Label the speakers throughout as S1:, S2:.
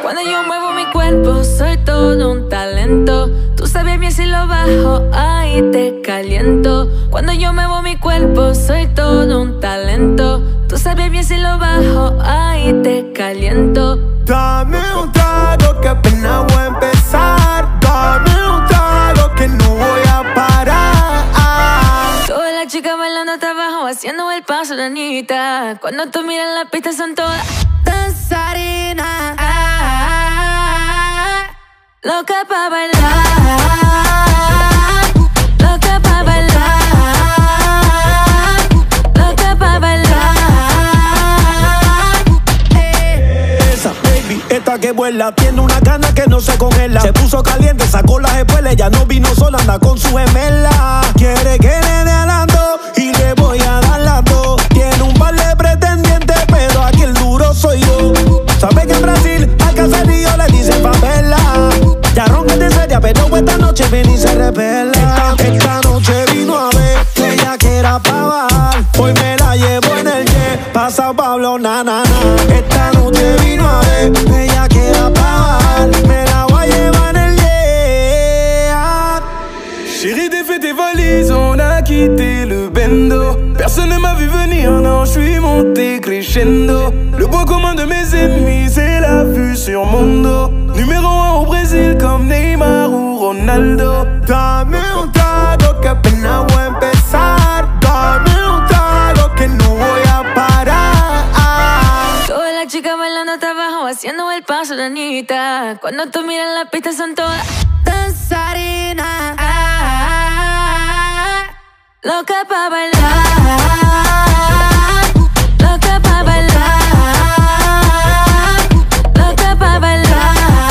S1: Cuando yo muevo mi cuerpo soy todo un talento. Tú sabes bien si lo bajo, ahí te caliento. Cuando yo muevo mi cuerpo soy todo un talento. Tú sabes bien si lo bajo, ahí te caliento.
S2: Dame un trago que apenas voy a empezar. Dame un trago que no voy a parar.
S1: Todas las chicas bailando hasta abajo, haciendo el paso de Anita. Cuando tú miras la pista son todas danzarinas, loca pa' bailar, loca pa' bailar, loca pa' bailar.
S2: Esa baby, esta que vuela, tiene una gana que no se congela. Se puso caliente, sacó las espuelas, ya no vino sola, anda con su gemela. Quiere que le dé alando y le voy a dar las dos. Tiene un par de pretendientes, pero aquí el duro soy yo. Sabe que en Brasil al caserío le dicen favela. Ya ronca seria, pero esta noche viene y se revela. Esta noche vino a ver que ella quiera pa' bajar. Hoy me la llevo en el jet, pasa Pablo, na, na, na. Esta noche vino a ver que ella quiera pa' bajar. Me la voy a llevar en el jet.
S3: Chérie, défais tes valises, on a quitté le bendo. Personne ne m'a vu venir, non, je suis monté crescendo. Le point commun de mes ennemis, c'est la vue sur mon dos. Numéro 1 au Brésil comme Neymar ou Ronaldo.
S2: Dame un trago que apenas voy a empezar. Dame un trago que no voy a parar.
S1: Todas las chicas bailando hasta abajo, haciendo el paso de Anita. Cuando tú miras la pista son todas danzarinas, loca pa' bailar, loca pa' bailar, loca pa' bailar.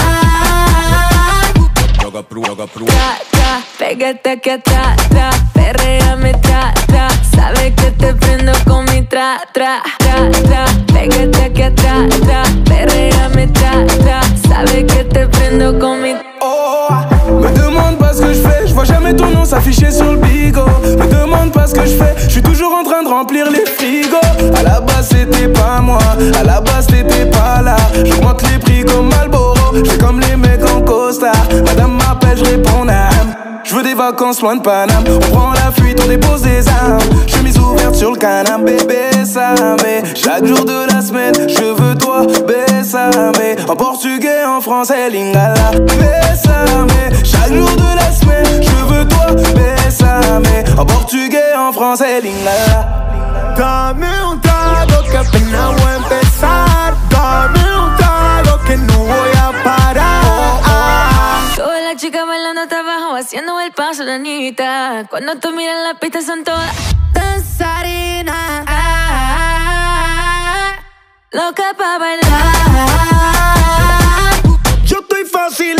S1: Tra, tra, pégate aquí atrás, tra, perréame, tra, tra. Sabes que te prendo con mi tra, tra, tra, tra. Pégate aquí atrás, tra, perréame, tra, tra. Sabes que te prendo con mi...
S3: Oh, me demande pas ce que je fais, je vois jamais ton nom s'afficher sur le bigot. Me demande pas ce que je fais, je suis toujours en train de remplir les frigos. À la base c'était pas moi, à la base t'étais pas là. J'augmente les prix comme Marlboro, j'fais comme les mecs en costard. Madame m'appelle, je réponds n'am. Je veux des vacances loin de Paname. On prend la fuite, on dépose des armes. Chemise ouverte sur le canapé, bébé Samé. Chaque jour de la semaine, je veux toi, Bésame. En portugais, en français, lingala, Bésame. Chaque jour de la semaine, je veux toi, Bésame. En portugais, en français, lingala.
S2: Dame un trago que apenas voy a empezar. Dame un trago que no voy a parar.
S1: Todas las chicas bailando hasta abajo, haciendo el paso de Anita. Cuando tú miras la pista son todas danzarinas, loca pa' bailar.
S2: Yo estoy fácil